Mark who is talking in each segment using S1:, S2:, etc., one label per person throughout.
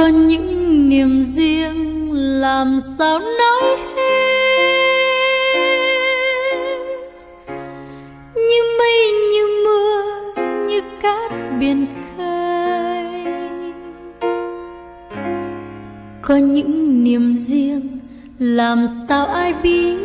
S1: có những niềm riêng làm sao nói hết, như mây như mưa như cát biển khơi. Có những niềm riêng làm sao ai biết,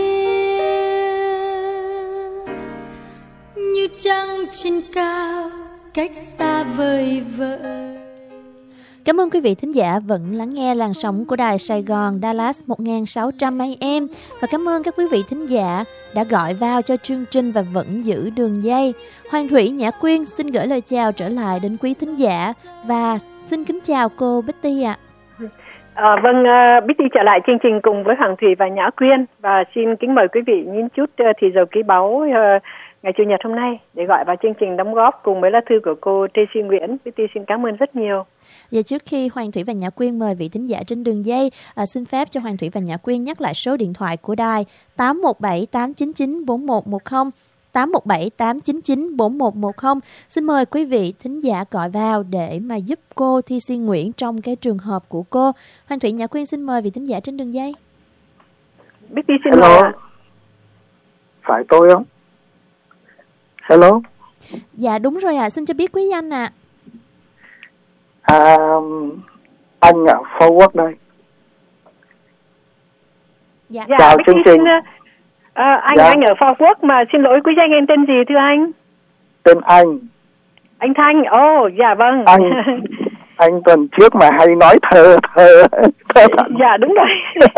S1: như trăng trên cao cách xa vời vợi.
S2: Cảm ơn quý vị thính giả vẫn lắng nghe làn sóng của đài Sài Gòn Dallas 1600 AM, và cảm ơn các quý vị thính giả đã gọi vào cho chương trình và vẫn giữ đường dây. Hoàng Thủy, Nhã Quyên xin gửi lời chào trở lại đến quý thính giả và xin kính chào cô Betty ạ.
S3: Vâng, Betty trở lại chương trình cùng với Hoàng Thủy và Nhã Quyên, và xin kính mời quý vị nhìn chút thì giờ ký báo ngày Chủ nhật hôm nay để gọi vào chương trình đóng góp cùng với lá thư của cô Tracy Nguyễn. Betty xin cảm ơn rất nhiều.
S2: Và trước khi Hoàng Thủy và Nhã Quyên mời vị thính giả trên đường dây, xin phép cho Hoàng Thủy và Nhã Quyên nhắc lại số điện thoại của đài 817 899 4110, 817 899 4110. Xin mời quý vị thính giả gọi vào để mà giúp cô Thi Si Nguyễn trong cái trường hợp của cô. Hoàng Thủy, Nhã Quyên xin mời vị thính giả trên đường dây.
S3: Betty xin
S4: Hello.
S3: mời.
S4: Phải tôi không? Hello.
S2: Dạ đúng rồi ạ, xin cho biết quý danh ạ.
S4: Anh ở Forward đây.
S2: Dạ.
S4: Chào
S3: Betty
S4: chương trình.
S3: Anh ở Forward mà xin lỗi quý danh, em tên gì thưa anh?
S4: Tên anh.
S3: Anh Thanh. Dạ vâng.
S4: Anh tuần trước mà hay nói thơ.
S3: Dạ đúng rồi.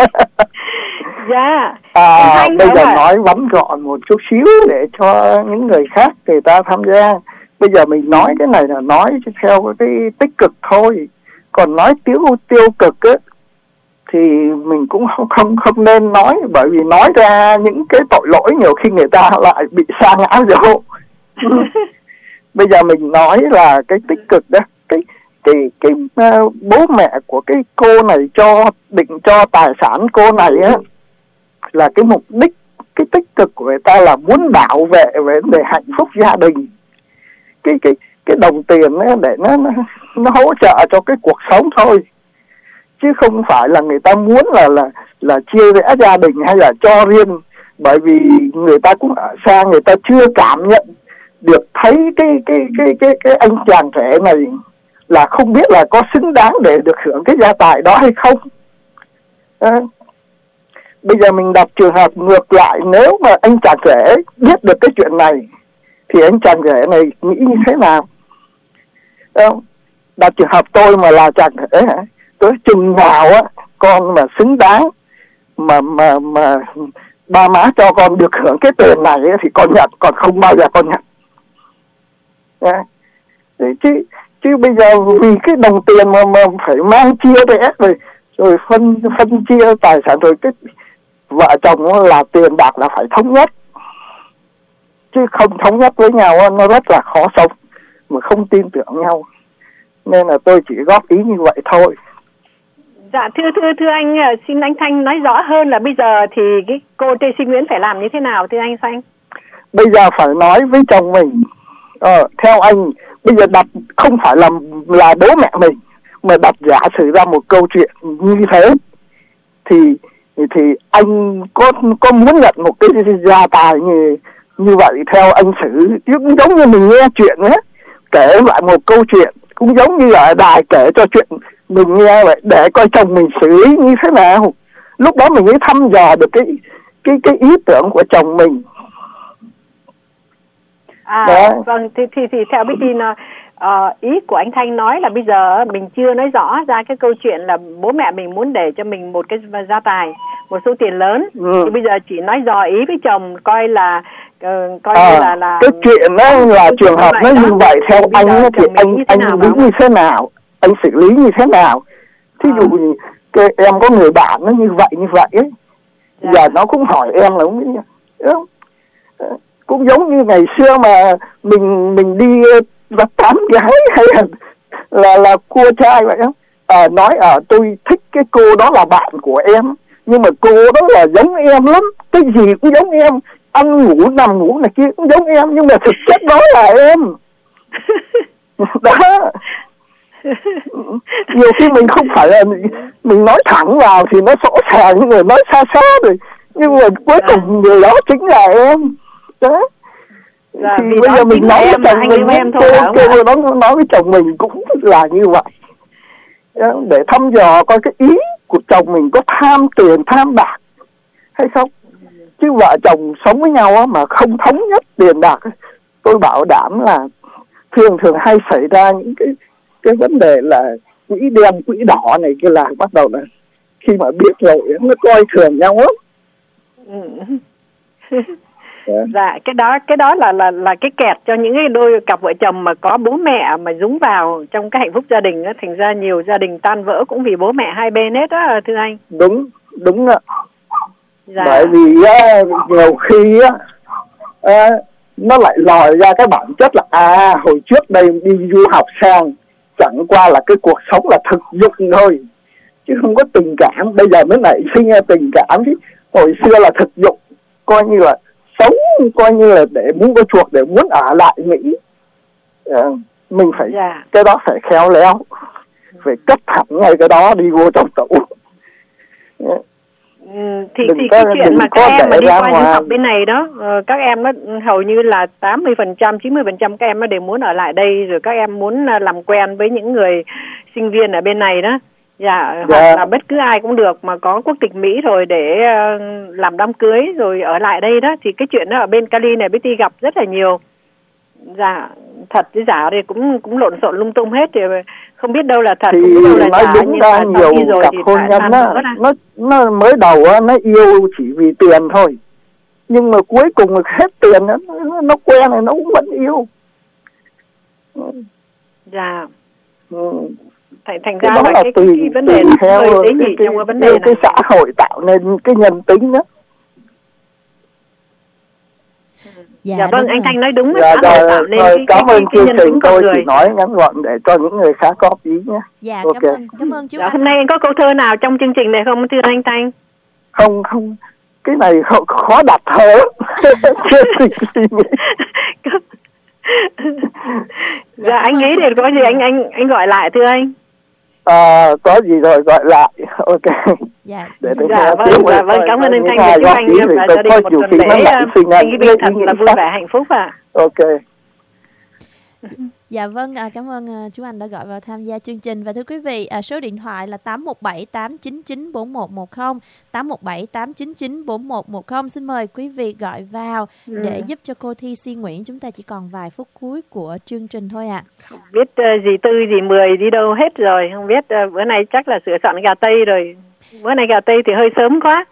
S3: Dạ.
S4: Bây giờ nói vắn gọn một chút xíu để cho những người khác người ta tham gia. Bây giờ mình nói cái này là nói theo cái tích cực thôi, còn nói tiêu cực á thì mình cũng không nên nói, bởi vì nói ra những cái tội lỗi nhiều khi người ta lại bị sa ngã vô. Bây giờ mình nói là cái tích cực đó, cái bố mẹ của cái cô này định cho tài sản cô này á, là cái mục đích, cái tích cực của người ta là muốn bảo vệ về vấn đề hạnh phúc gia đình, cái đồng tiền ấy để nó hỗ trợ cho cái cuộc sống thôi, chứ không phải là người ta muốn là chia rẽ gia đình hay là cho riêng. Bởi vì người ta cũng ở xa, người ta chưa cảm nhận được thấy cái anh chàng trẻ này là không biết là có xứng đáng để được hưởng cái gia tài đó hay không. Bây giờ mình đặt trường hợp ngược lại, nếu mà anh chàng trẻ biết được cái chuyện này thì anh chàng trẻ này nghĩ như thế nào? Đặt trường hợp tôi mà là chàng trẻ, tôi chừng nào á con mà xứng đáng mà ba má cho con được hưởng cái tiền này thì con nhận, còn không bao giờ con nhận. Chứ bây giờ vì cái đồng tiền mà phải mang chia rẽ rồi phân chia tài sản, rồi cái vợ chồng là tiền bạc là phải thống nhất, chứ không thống nhất với nhau nó rất là khó sống mà không tin tưởng nhau. Nên là tôi chỉ góp ý như vậy thôi.
S3: Dạ thưa anh, xin anh Thanh nói rõ hơn là bây giờ thì cái cô Tracy Nguyễn phải làm như thế nào thưa anh Thanh?
S4: Bây giờ phải nói với chồng mình, theo anh bây giờ đặt không phải là bố mẹ mình, mà đặt giả sử ra một câu chuyện như thế thì anh có muốn nhận một cái gia tài như vậy theo anh xử, cũng giống như mình nghe chuyện ấy, kể lại một câu chuyện, cũng giống như ở đài kể cho chuyện mình nghe vậy, để coi chồng mình xử lý như thế nào. Lúc đó mình mới thăm dò được cái ý tưởng của chồng mình.
S3: Vâng, thì theo Betty ý của anh Thanh nói là bây giờ mình chưa nói rõ ra cái câu chuyện là bố mẹ mình muốn để cho mình một cái gia tài, một số tiền lớn. Thì bây giờ chỉ nói dò ý với chồng coi là như là
S4: cái chuyện đó là trường hợp nó như vậy. Theo anh thì anh nghĩ như thế nào, anh xử lý như thế nào? Thí dụ như em có người bạn nó như vậy ấy, giờ nó cũng hỏi em là cũng giống như ngày xưa mà mình đi gặp tán gái hay là cua trai vậy không? Nói tôi thích cái cô đó là bạn của em, nhưng mà cô đó là giống em lắm, cái gì cũng giống em, ăn ngủ nằm ngủ này kia cũng giống em, nhưng mà thực chất đó là em. Đó. Nhiều khi mình không phải là mình nói thẳng vào thì nó rõ ràng, nhưng người nói xa xa rồi, nhưng mà cuối cùng người đó chính là em. Đấy.
S3: Dạ,
S4: thì bây giờ mình nói với chồng mình, cô nói với chồng mình cũng là như vậy. Để thăm dò coi cái ý của chồng mình có tham tiền, tham bạc hay không. Chứ vợ chồng sống với nhau á, mà không thống nhất tiền bạc, tôi bảo đảm là thường hay xảy ra những cái vấn đề là quỹ đen quỹ đỏ này kia, là bắt đầu là khi mà biết rồi nó coi thường nhau lắm.
S3: Dạ, cái đó là cái kẹt cho những cái đôi cặp vợ chồng mà có bố mẹ mà dúng vào trong cái hạnh phúc gia đình á, thành ra nhiều gia đình tan vỡ cũng vì bố mẹ hai bên hết á, thưa anh.
S4: Đúng ạ.
S3: Dạ.
S4: Bởi vì nhiều khi nó lại lòi ra cái bản chất là hồi trước đây đi du học sang chẳng qua là cái cuộc sống là thực dụng thôi, chứ không có tình cảm. Bây giờ mới nảy sinh ra tình cảm, chứ hồi xưa là thực dụng, coi như là sống, coi như là để muốn có chuộc, để muốn ở lại Mỹ. Mình phải cái đó phải khéo léo, phải cất thẳng ngay cái đó đi vô trong tủ.
S3: Thì cái chuyện mà các em mà đi qua du học bên này đó, các em nó hầu như là 80%, 90% các em nó đều muốn ở lại đây, rồi các em muốn làm quen với những người sinh viên ở bên này đó. Dạ, hoặc là bất cứ ai cũng được mà có quốc tịch Mỹ rồi để làm đám cưới rồi ở lại đây đó. Thì cái chuyện đó ở bên Cali này Betty gặp rất là nhiều. Dạ, thật với giả thì cũng lộn xộn lung tung hết, thì không biết đâu là thật,
S4: thì
S3: không biết đâu là giả.
S4: Đúng ra nhiều cặp hôn nhân nó mới đầu nó yêu chỉ vì tiền thôi, nhưng mà cuối cùng hết tiền nó quen này nó cũng vẫn yêu.
S3: Dạ. Thành ra là cái vấn đề
S4: theo cái xã hội tạo nên cái nhân tính đó.
S3: Dạ vâng, anh Thanh nói đúng.
S4: Dạ, tạo nên cảm ơn chương trình, tôi chỉ nói ngắn gọn để cho những người khác có ý nhé.
S2: Dạ,
S4: okay.
S2: Cảm ơn chú.
S3: Hôm nay anh có câu thơ nào trong chương trình này không thưa anh Thanh?
S4: Không, cái này khó đặt thơ.
S3: Dạ, anh nghĩ thì có gì anh gọi lại thưa anh.
S4: Có gì rồi gọi lại. Ok.
S2: Dạ,
S3: vâng, cảm ơn anh Thanh và chúc anh và gia đình một tuần lễ anh Vinh thật là vui vẻ hạnh phúc ạ.
S4: Ok.
S2: Dạ vâng, cảm ơn chú Anh đã gọi vào tham gia chương trình. Và thưa quý vị, số điện thoại là 817-899-4110, 817-899-4110. Xin mời quý vị gọi vào để giúp cho cô Thi Si Nguyễn. Chúng ta chỉ còn vài phút cuối của chương trình thôi ạ.
S3: Không biết dì Tư, dì Mười đi đâu hết rồi. Không biết bữa nay chắc là sửa soạn gà Tây rồi. Bữa nay gà Tây thì hơi sớm quá.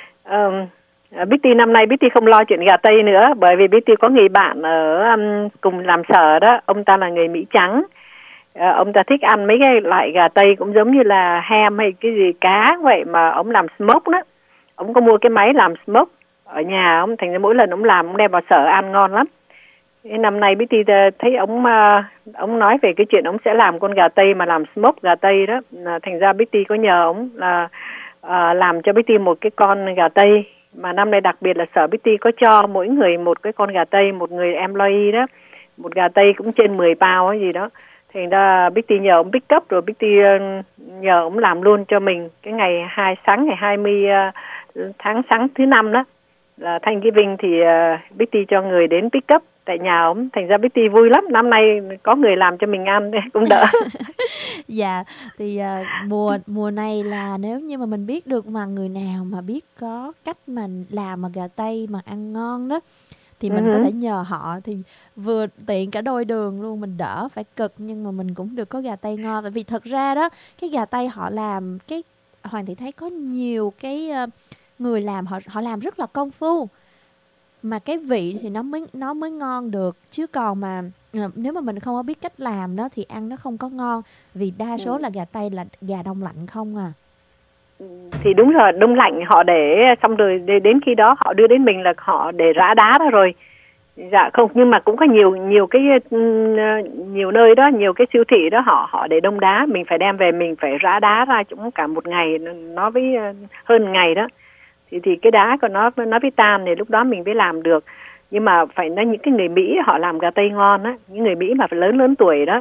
S3: Bitty năm nay Bitty không lo chuyện gà Tây nữa, bởi vì Bitty có người bạn ở cùng làm sở đó, ông ta là người Mỹ trắng. Ông ta thích ăn mấy cái loại gà Tây cũng giống như là ham hay cái gì cá vậy, mà ông làm smoke đó. Ông có mua cái máy làm smoke ở nhà ông, thành ra mỗi lần ông làm ông đem vào sở ăn ngon lắm. Cái năm nay Bitty thấy ông nói về cái chuyện ông sẽ làm con gà Tây mà làm smoke gà Tây đó, thành ra Bitty có nhờ ông là làm cho Bitty một cái con gà Tây. Mà năm nay đặc biệt là sở Bitty có cho mỗi người một cái con gà Tây, một người employee đó, một gà Tây cũng trên 10 pound hay gì đó. Thành ra Bitty nhờ ông pick up, rồi Bitty nhờ ông làm luôn cho mình cái ngày 20 tháng sáng thứ 5 đó là Thanksgiving, thì Bitty cho người đến pick up tại nhà ông. Thành ra Bitty vui lắm, năm nay có người làm cho mình ăn cũng đỡ.
S2: Dạ, thì mùa này là nếu như mà mình biết được mà người nào mà biết có cách mà làm mà gà Tây mà ăn ngon đó thì mình có thể nhờ họ, thì vừa tiện cả đôi đường luôn, mình đỡ phải cực nhưng mà mình cũng được có gà Tây ngon. Tại vì thật ra đó, cái gà Tây họ làm, cái Hoàng Thị thấy có nhiều cái người làm họ làm rất là công phu, mà cái vị thì nó mới ngon được, chứ còn mà nếu mà mình không có biết cách làm đó thì ăn nó không có ngon, vì đa số là gà Tây là gà đông lạnh không à.
S3: Thì đúng rồi, đông lạnh họ để xong rồi đến khi đó họ đưa đến mình là họ để rã đá đó rồi. Dạ không, nhưng mà cũng có nhiều cái nhiều nơi đó, nhiều cái siêu thị đó họ để đông đá, mình phải đem về mình phải rã đá ra cũng cả một ngày, nó với hơn ngày đó. Thì cái đá của nó với tan thì lúc đó mình mới làm được. Nhưng mà phải nói những cái người Mỹ họ làm gà Tây ngon á, những người Mỹ mà phải lớn tuổi đó,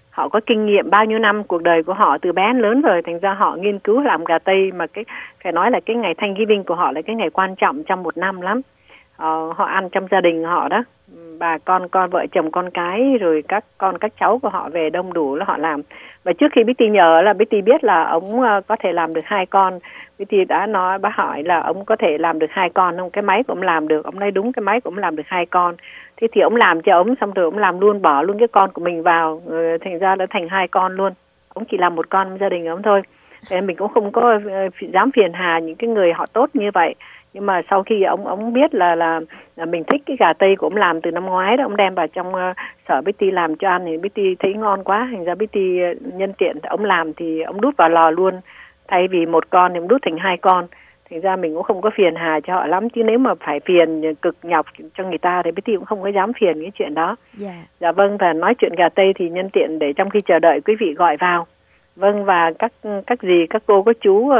S3: họ có kinh nghiệm bao nhiêu năm cuộc đời của họ từ bé đến lớn rồi, thành ra họ nghiên cứu làm gà Tây. Mà cái phải nói là cái ngày Thanksgiving của họ là cái ngày quan trọng trong một năm lắm. Họ ăn trong gia đình họ đó, bà con vợ chồng con cái rồi các con các cháu của họ về đông đủ là họ làm. Và trước khi Betty nhờ là Betty biết là ông có thể làm được 2 con. Betty đã nói, bà hỏi là ông có thể làm được 2 con không? Cái máy của ông làm được. Ông nói đúng, cái máy của ông làm được 2 con. Thế thì ông làm cho ông, xong rồi ông làm luôn, bỏ luôn cái con của mình vào, thành ra đã thành 2 con luôn. Ông chỉ làm 1 con trong gia đình ông thôi. Thế nên mình cũng không có dám phiền hà những cái người họ tốt như vậy. Nhưng mà sau khi ông biết là mình thích cái gà Tây của ông làm từ năm ngoái đó, ông đem vào trong sở Betty làm cho ăn thì Betty thấy ngon quá, thành ra Betty nhân tiện ông làm thì ông đút vào lò luôn, thay vì 1 con thì ông đút thành 2 con. Thành ra mình cũng không có phiền hà cho họ lắm, chứ nếu mà phải phiền cực nhọc cho người ta thì Betty cũng không có dám phiền cái chuyện đó. Dạ vâng, và nói chuyện gà Tây thì nhân tiện để trong khi chờ đợi quý vị gọi vào. Vâng, và các dì, các cô, các chú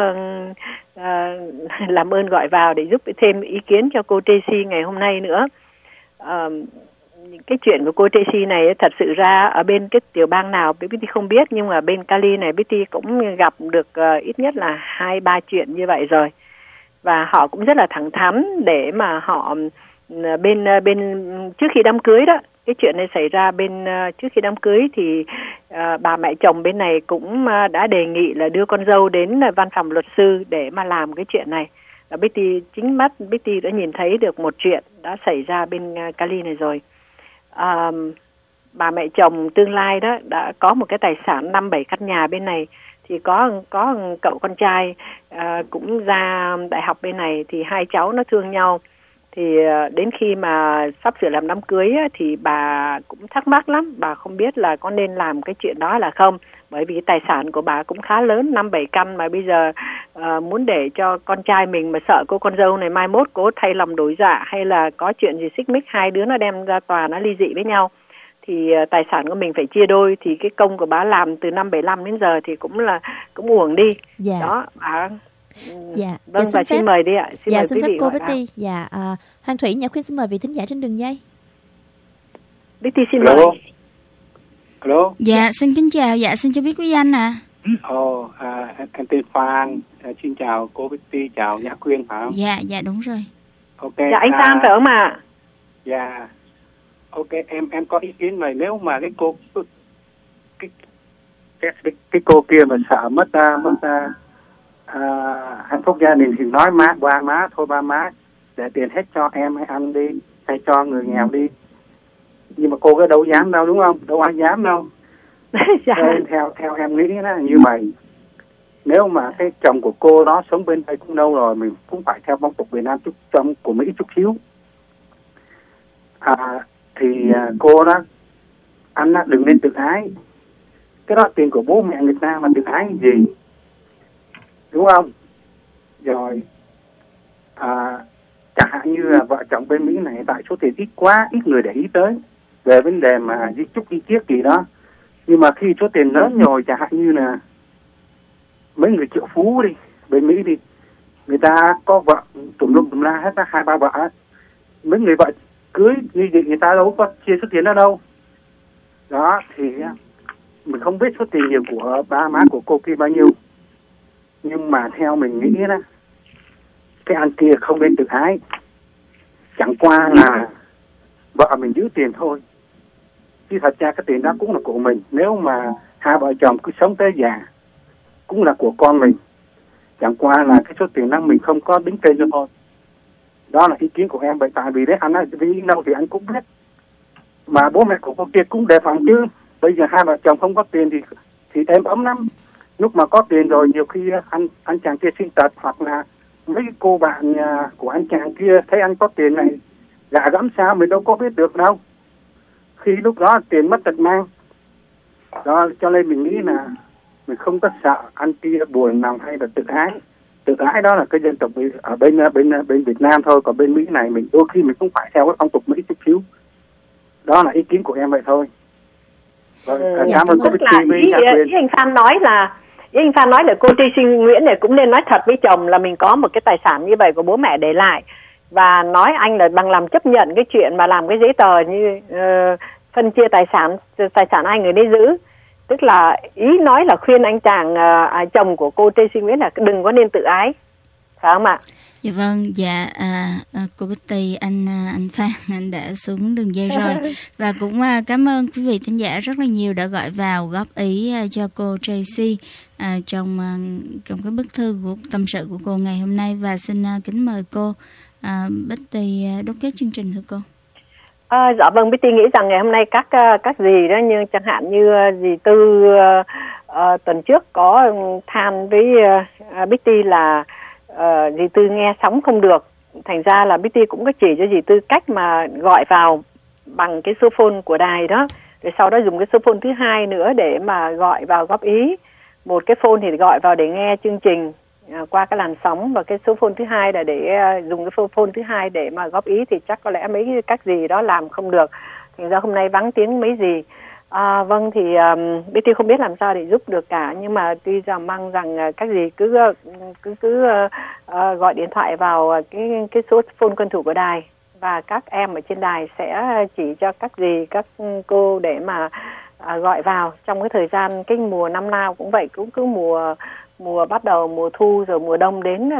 S3: làm ơn gọi vào để giúp thêm ý kiến cho cô Tracy ngày hôm nay nữa. Cái chuyện của cô Tracy này thật sự ra ở bên cái tiểu bang nào Betty không biết, nhưng mà bên Cali này Betty cũng gặp được ít nhất là 2-3 chuyện như vậy rồi. Và họ cũng rất là thẳng thắn để mà họ bên trước khi đám cưới đó, cái chuyện này xảy ra trước khi đám cưới thì bà mẹ chồng bên này cũng đã đề nghị là đưa con dâu đến văn phòng luật sư để mà làm cái chuyện này. Và Betty chính mắt Betty đã nhìn thấy được một chuyện đã xảy ra bên Cali này rồi. Bà mẹ chồng tương lai đó đã có một cái tài sản 5-7 căn nhà bên này, thì có cậu con trai cũng ra đại học bên này, thì 2 cháu nó thương nhau. Thì đến khi mà sắp sửa làm đám cưới thì bà cũng thắc mắc lắm, bà không biết là có nên làm cái chuyện đó là không, bởi vì tài sản của bà cũng khá lớn, 5-7 căn, mà bây giờ muốn để cho con trai mình mà sợ cô con dâu này mai mốt cố thay lòng đổi dạ hay là có chuyện gì xích mích, 2 đứa nó đem ra tòa nó ly dị với nhau thì tài sản của mình phải chia đôi, thì cái công của bà làm từ năm 75 đến giờ thì cũng uổng đi. Đó bà. Vâng, và xin mời đi ạ.
S2: Xin phép cô Betty. Hoàng Thủy, Nhã Khuyên xin mời vị thính giả trên đường dây.
S3: Betty xin mời.
S5: Hello.
S6: Dạ, xin kính chào. Dạ, xin cho biết quý danh ạ.
S5: Em tên Phan. Xin chào cô Betty, chào Nhã Khuyên phải không?
S6: Dạ đúng rồi.
S5: Ok.
S3: Dạ anh Phan phải không ạ?
S5: Dạ. Ok, em có ý kiến này, nếu mà cái cô kia mà sợ mất hạnh phúc gia đình thì nói ba má để tiền hết cho em hay ăn đi, hay cho người nghèo đi. Nhưng mà cô cái đâu dám đâu, đúng không? Đâu ai dám đâu. Theo em nghĩ đó như vậy. Nếu mà cái chồng của cô đó sống bên đây cũng lâu rồi, mình cũng phải theo phong tục Việt Nam của Mỹ chút xíu. Cô đó, anh đó đừng nên tự ái. Cái đó tiền của bố mẹ người ta mà tự ái gì, đúng không? Rồi chẳng hạn như là vợ chồng bên Mỹ này, tại số tiền ít quá, ít người để ý tới về vấn đề mà di chúc di chiếc gì đó. Nhưng mà khi số tiền lớn rồi, chẳng hạn như là mấy người triệu phú đi, bên Mỹ đi, người ta có vợ tùm lum tùm la hết, 2-3 vợ. Mấy người vợ cưới như vậy người ta đâu có chia số tiền đó đâu. Đó thì mình không biết số tiền nhiều của ba má của cô kia bao nhiêu, nhưng mà theo mình nghĩ đó, cái anh kia không nên tự ái. Chẳng qua là vợ mình giữ tiền thôi, chứ thật ra cái tiền đó cũng là của mình. Nếu mà 2 vợ chồng cứ sống tới già cũng là của con mình. Chẳng qua là cái số tiền đó mình không có đứng tên cho thôi. Đó là ý kiến của em. Vậy tại vì đấy anh nói vì đâu thì anh cũng biết, mà bố mẹ của cô kia cũng đề phòng chứ. Bây giờ 2 vợ chồng không có tiền thì êm ấm lắm. Lúc mà có tiền rồi nhiều khi anh chàng kia sinh tật, hoặc là mấy cô bạn của anh chàng kia thấy anh có tiền này gạ gẫm sao mình đâu có biết được đâu. Khi lúc đó tiền mất tật mang. Đó, cho nên mình nghĩ là mình không có sợ anh kia buồn lòng hay là tự ái. Tự ái đó là cái dân tộc ở bên Việt Nam thôi, còn bên Mỹ này mình đôi khi mình cũng phải theo cái phong tục Mỹ chút xíu. Đó là ý kiến của em vậy thôi.
S3: Cảm ơn cô Betty với anh Phan nói là cô Tracy Nguyễn này cũng nên nói thật với chồng là mình có một cái tài sản như vậy của bố mẹ để lại, và nói anh là bằng lòng chấp nhận cái chuyện mà làm cái giấy tờ như phân chia tài sản ai người đấy giữ. Tức là ý nói là khuyên anh chàng chồng của cô Tracy Nguyễn là đừng có nên tự ái, phải không ạ?
S6: Dạ vâng, dạ cô Betty, anh Phan, anh đã xuống đường dây rồi. Và cũng cảm ơn quý vị thính giả rất là nhiều đã gọi vào góp ý cho cô Tracy trong cái bức thư của tâm sự của cô ngày hôm nay. Và xin kính mời cô Betty đúc kết chương trình thưa cô.
S3: Dạ vâng, Betty nghĩ rằng ngày hôm nay các dì đó, như chẳng hạn như dì Tư tuần trước có than với Betty là dì Tư nghe sóng không được, thành ra là Betty cũng có chỉ cho dì Tư cách mà gọi vào bằng cái số phone của đài đó, rồi sau đó dùng cái số phone thứ hai nữa để mà gọi vào góp ý. Một cái phone thì gọi vào để nghe chương trình qua cái làn sóng, và cái số phone thứ hai là để dùng cái phone thứ hai để mà góp ý, thì chắc có lẽ mấy các dì đó làm không được, thành ra hôm nay vắng tiếng mấy dì. Vâng, thì Betty không biết làm sao để giúp được cả, nhưng mà tuy rằng mong rằng các dì cứ gọi điện thoại vào cái số phone quân thủ của đài, và các em ở trên đài sẽ chỉ cho các dì, các cô để mà gọi vào trong cái thời gian cái mùa năm nào cũng vậy, cũng cứ mùa bắt đầu mùa thu rồi mùa đông đến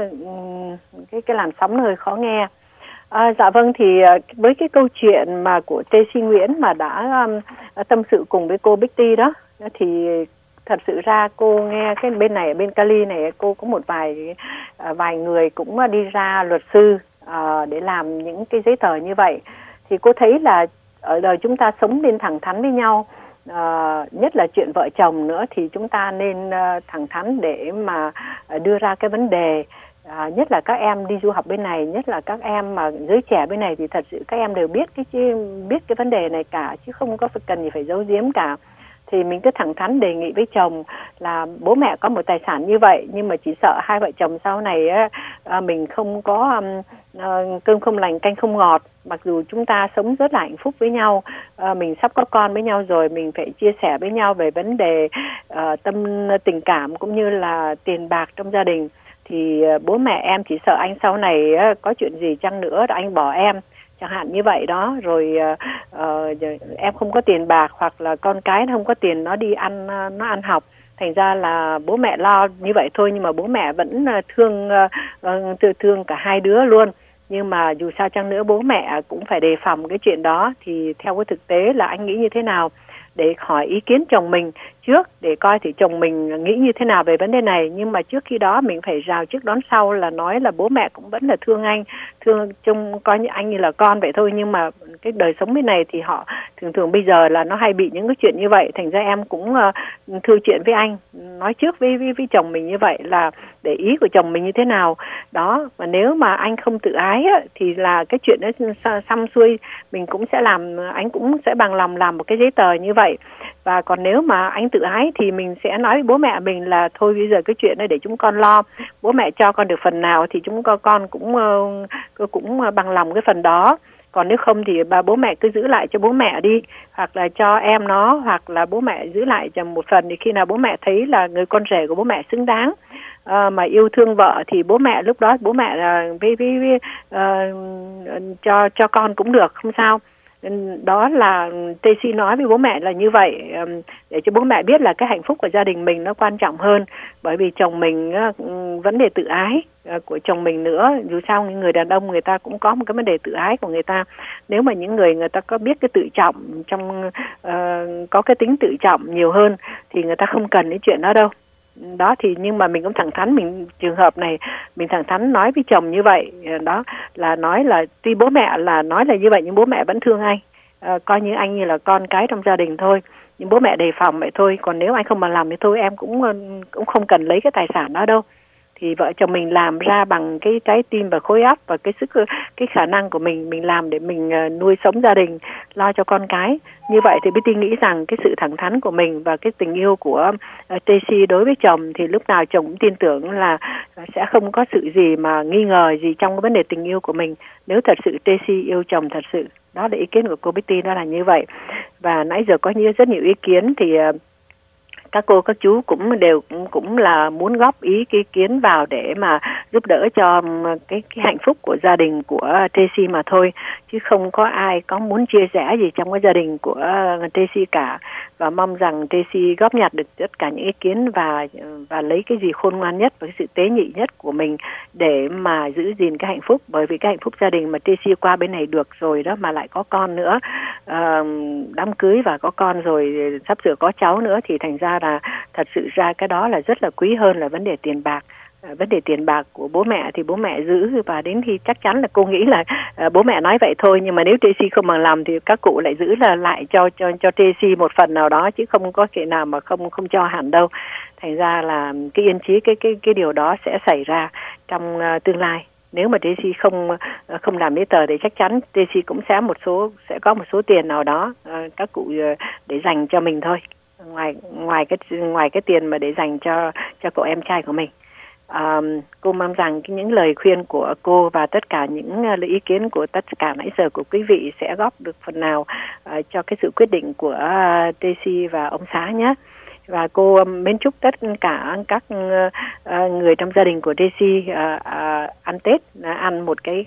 S3: cái làn sóng nó hơi khó nghe. Dạ vâng, thì với cái câu chuyện mà của Tracy Nguyễn mà đã tâm sự cùng với cô Betty đó, thì thật sự ra cô nghe cái bên này, bên Cali này, cô có một vài người cũng đi ra luật sư để làm những cái giấy tờ như vậy. Thì cô thấy là ở đời chúng ta sống nên thẳng thắn với nhau, nhất là chuyện vợ chồng nữa, thì chúng ta nên thẳng thắn để mà đưa ra cái vấn đề. Nhất là các em đi du học bên này, nhất là các em mà giới trẻ bên này, thì thật sự các em đều biết cái vấn đề này cả, chứ không có cần gì phải giấu giếm cả. Thì mình cứ thẳng thắn đề nghị với chồng là bố mẹ có một tài sản như vậy, nhưng mà chỉ sợ hai vợ chồng sau này mình không có cơm không lành canh không ngọt. Mặc dù chúng ta sống rất là hạnh phúc với nhau, mình sắp có con với nhau rồi, mình phải chia sẻ với nhau về vấn đề tình cảm cũng như là tiền bạc trong gia đình. Thì bố mẹ em chỉ sợ anh sau này có chuyện gì chăng nữa là anh bỏ em, chẳng hạn như vậy đó. Rồi em không có tiền bạc, hoặc là con cái nó không có tiền nó đi ăn, nó ăn học. Thành ra là bố mẹ lo như vậy thôi, nhưng mà bố mẹ vẫn thương cả hai đứa luôn. Nhưng mà dù sao chăng nữa bố mẹ cũng phải đề phòng cái chuyện đó. Thì theo cái thực tế là anh nghĩ như thế nào, để hỏi ý kiến chồng mình trước, để coi thì chồng mình nghĩ như thế nào về vấn đề này. Nhưng mà trước khi đó mình phải rào trước đón sau, là nói là bố mẹ cũng vẫn là thương anh, thương trông coi như anh như là con vậy thôi. Nhưng mà cái đời sống bên này thì họ thường bây giờ là nó hay bị những cái chuyện như vậy. Thành ra em cũng thưa chuyện với anh, nói trước với chồng mình như vậy, là để ý của chồng mình như thế nào đó. Và nếu mà anh không tự ái á, thì là cái chuyện đó xong xuôi, mình cũng sẽ làm, anh cũng sẽ bằng lòng làm một cái giấy tờ như vậy. Và còn nếu mà anh tự ái thì mình sẽ nói với bố mẹ mình là thôi bây giờ cái chuyện này để chúng con lo, bố mẹ cho con được phần nào thì con cũng bằng lòng cái phần đó. Còn nếu không thì bố mẹ cứ giữ lại cho bố mẹ đi, hoặc là cho em nó, hoặc là bố mẹ giữ lại cho một phần. Thì khi nào bố mẹ thấy là người con rể của bố mẹ xứng đáng mà yêu thương vợ, thì bố mẹ lúc đó bố mẹ cho con cũng được, không sao. Đó là Tracy nói với bố mẹ là như vậy, để cho bố mẹ biết là cái hạnh phúc của gia đình mình nó quan trọng hơn. Bởi vì chồng mình vấn đề tự ái của chồng mình nữa, dù sao những người đàn ông người ta cũng có một cái vấn đề tự ái của người ta. Nếu mà những người ta có biết cái tự trọng trong có cái tính tự trọng nhiều hơn thì người ta không cần cái chuyện đó đâu. Đó thì nhưng mà mình cũng thẳng thắn, mình trường hợp này mình thẳng thắn nói với chồng như vậy, đó là nói là tuy bố mẹ là nói là như vậy nhưng bố mẹ vẫn thương anh, coi như anh như là con cái trong gia đình thôi, nhưng bố mẹ đề phòng vậy thôi. Còn nếu anh không mà làm thì thôi, em cũng không cần lấy cái tài sản đó đâu. Thì vợ chồng mình làm ra bằng cái trái tim và khối óc và cái khả năng của mình làm để mình nuôi sống gia đình, lo cho con cái. Như vậy thì Betty nghĩ rằng cái sự thẳng thắn của mình và cái tình yêu của Tracy đối với chồng thì lúc nào chồng cũng tin tưởng là sẽ không có sự gì mà nghi ngờ gì trong cái vấn đề tình yêu của mình, nếu thật sự Tracy yêu chồng thật sự. Đó là ý kiến của cô Betty, đó là như vậy. Và nãy giờ có rất nhiều ý kiến thì các cô các chú cũng là muốn góp ý kiến vào để mà giúp đỡ cho cái hạnh phúc của gia đình của Tracy mà thôi, chứ không có ai có muốn chia sẻ gì trong cái gia đình của Tracy cả. Và mong rằng Tracy góp nhặt được tất cả những ý kiến và lấy cái gì khôn ngoan nhất và cái sự tế nhị nhất của mình để mà giữ gìn cái hạnh phúc. Bởi vì cái hạnh phúc gia đình mà Tracy qua bên này được rồi đó, mà lại có con nữa, đám cưới và có con rồi, sắp sửa có cháu nữa, thì thành ra là thật sự ra cái đó là rất là quý hơn là vấn đề tiền bạc. Vấn đề tiền bạc của bố mẹ thì bố mẹ giữ, và đến khi chắc chắn là cô nghĩ là bố mẹ nói vậy thôi, nhưng mà nếu Tracy không bằng lòng thì các cụ lại giữ lại cho Tracy một phần nào đó, chứ không có thể nào mà không cho hẳn đâu. Thành ra là cái yên chí cái điều đó sẽ xảy ra trong tương lai. Nếu mà Tracy không làm giấy tờ thì chắc chắn Tracy cũng sẽ có một số tiền nào đó các cụ để dành cho mình thôi, ngoài cái tiền mà để dành cho cậu em trai của mình. Cô mong rằng những lời khuyên của cô và tất cả những ý kiến của tất cả nãy giờ của quý vị sẽ góp được phần nào cho cái sự quyết định của Tracy và ông Xá nhé. Và cô mến chúc tất cả các người trong gia đình của Tracy ăn Tết, ăn một cái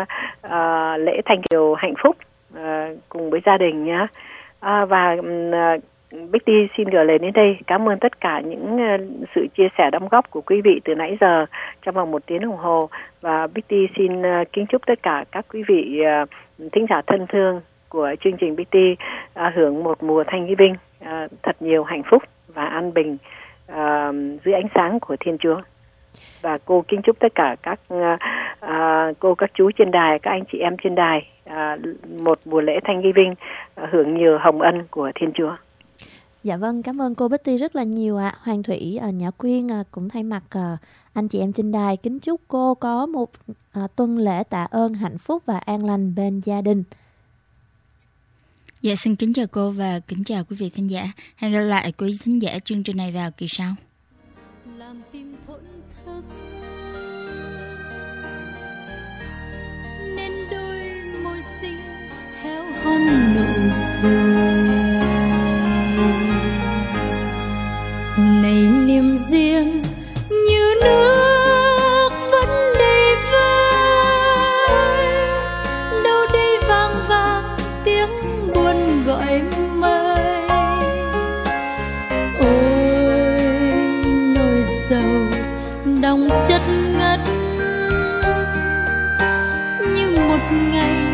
S3: lễ Thanh Kiều hạnh phúc cùng với gia đình nhé. Và Bích Ti xin gửi lời đến đây. Cảm ơn tất cả những sự chia sẻ đóng góp của quý vị từ nãy giờ trong vòng 1 tiếng đồng hồ. Và Bích Ti xin kính chúc tất cả các quý vị thính giả thân thương của chương trình Bích Ti hưởng một mùa Thanh Ghi Binh thật nhiều hạnh phúc và an bình dưới ánh sáng của Thiên Chúa. Và cô kính chúc tất cả các cô các chú trên đài, các anh chị em trên đài một mùa lễ Thanh Ghi Binh hưởng nhiều hồng ân của Thiên Chúa.
S2: Dạ vâng, cảm ơn cô Betty rất là nhiều ạ. Hoàng Thủy, Nhã Quyên cũng thay mặt anh chị em trên đài kính chúc cô có một tuần lễ tạ ơn hạnh phúc và an lành bên gia đình.
S6: Dạ, xin kính chào cô và kính chào quý vị thính giả. Hẹn gặp lại quý thính giả chương trình này vào kỳ sau.
S1: Làm tim thổn thức nên đôi môi xinh héo hon nụ cười. Này niềm riêng như nước vẫn đầy vơi, đâu đây vang vang tiếng buồn gọi mây. Ôi nỗi sầu đong chất ngất như một ngày